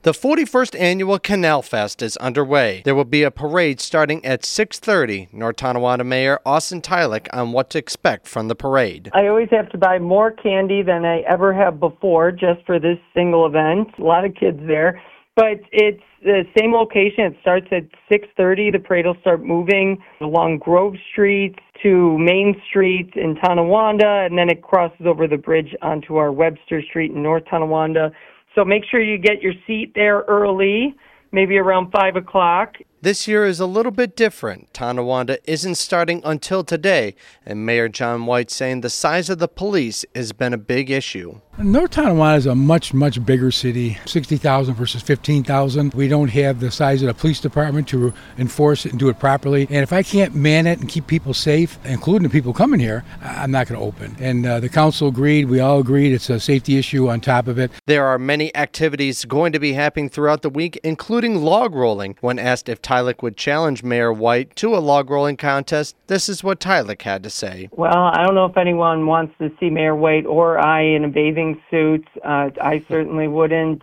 The 41st Annual Canal Fest is underway. There will be a parade starting at 6:30. North Tonawanda Mayor Austin Tylick on what to expect from the parade. I always have to buy more candy than I ever have before just for this single event. A lot of kids there. But it's the same location. It starts at 6:30. The parade will start moving along Grove Street to Main Street in Tonawanda, and then it crosses over the bridge onto our Webster Street in North Tonawanda. So make sure you get your seat there early, maybe around 5 o'clock. This year is a little bit different. Tonawanda isn't starting until today, and Mayor John White saying the size of the police has been a big issue. North Tonawanda is a much bigger city, 60,000 versus 15,000. We don't have the size of the police department to enforce it and do it properly. And if I can't man it and keep people safe, including the people coming here, I'm not going to open. And the council agreed, we all agreed, it's a safety issue on top of it. There are many activities going to be happening throughout the week, including log rolling. When asked if Tylick would challenge Mayor White to a log rolling contest, this is what Tylick had to say. Well, I don't know if anyone wants to see Mayor White or I in a bathing suit. I certainly wouldn't,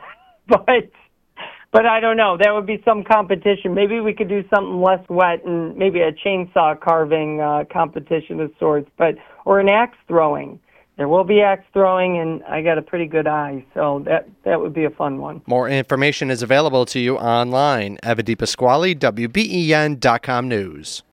but I don't know. There would be some competition. Maybe we could do something less wet and maybe a chainsaw carving competition of sorts, or an axe throwing. There will be axe throwing, and I got a pretty good eye, so that would be a fun one. More information is available to you online. Eva DiPasquale, WBEN.com News.